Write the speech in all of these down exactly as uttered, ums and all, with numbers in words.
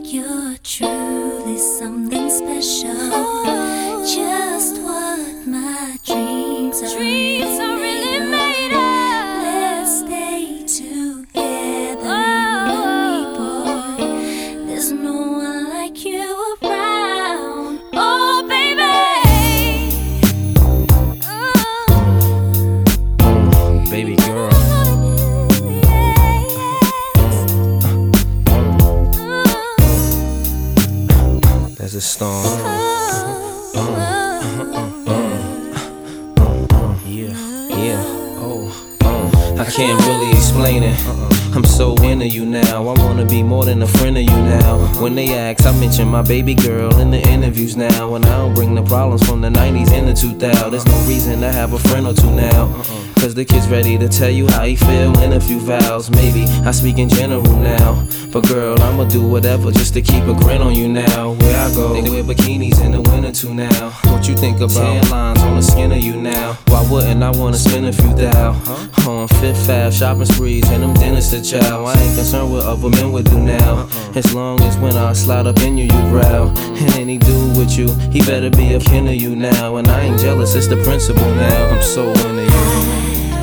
You're truly something special. Just what my dreams are. Dreams are really made of. Let's stay together, you and me, boy. There's no one like you around. Oh, baby. Mm, baby girl. There's a storm. Yeah, yeah, oh, uh, I can't really explain it. I'm so into you now. I wanna be more than a friend of you now. When they ask, I mention my baby girl in the interviews now. And I don't bring the problems from the nineties and the two thousands. There's no reason to have a friend or two now. Cause the kid's ready to tell you how he feel in a few vows. Maybe I speak in general now, but girl, I'ma do whatever just to keep a grin on you now. Where I go, they wear bikinis in the winter too now. What you think about tan lines on the skin of you now? Why wouldn't I wanna spend a few thou on Fifth Ave shopping sprees and them dinners to chow? I ain't concerned what other men would do now, as long as when I slide up in you, you growl. And any dude with you, he better be a kin of you now. And I ain't jealous, it's the principle now. I'm so into you.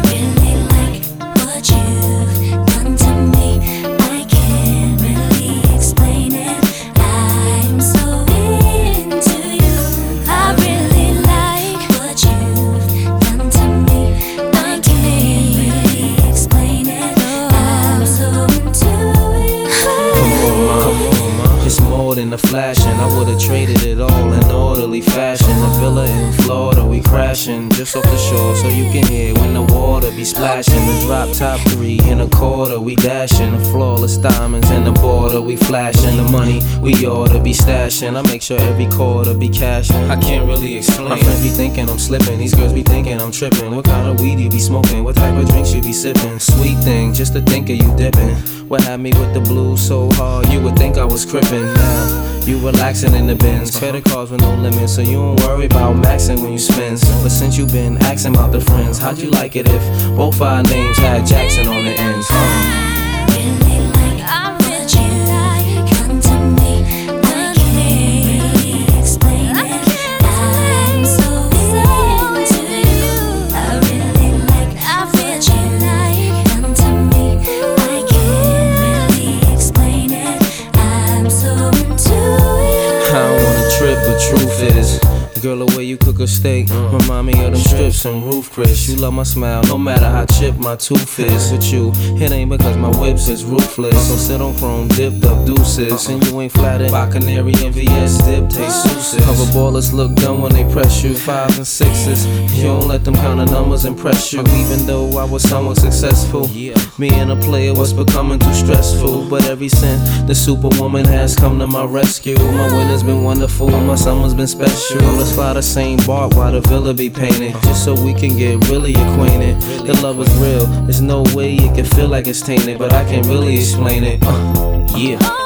In the flashing, I would've traded it all in orderly fashion. A villa in Florida, we crashing just off the shore, so you can hear when the water be splashing. The drop top three in a quarter, we dashing. The flawless diamonds in the border, we flashing. The money we oughta be stashing. I make sure every quarter be cashing. I can't really explain. My friends be thinking I'm slipping, these girls be thinking I'm tripping. What kind of weed you be smoking? What type of drinks you be sipping? Sweet thing, just to think of you dipping. What had me with the blues so hard, you would think I was crippin'. Now, you relaxing in the bins, credit cards with no limits, so you don't worry about maxing when you spend. But since you been asking about the friends, how'd you like it if both our names had Jackson on the ends? Huh? But truth is, girl, the way you cook a steak remind me of them strips and roof crisps. You love my smile, no matter how chipped my tooth is. With you, it ain't because my whips is ruthless. So sit on chrome, dipped up deuces, and you ain't flattered by Canary and V S dip, taste souses. Cover ballers look dumb when they press you. Fives and sixes, you don't let them kind of numbers impress you. Even though I was somewhat successful, being a player was becoming too stressful. But ever since the superwoman has come to my rescue, my winter's been wonderful, my summer's been special. Let's fly the same bark while the villa be painted, just so we can get really acquainted. The love is real, there's no way it can feel like it's tainted, but I can't really explain it. Uh, yeah.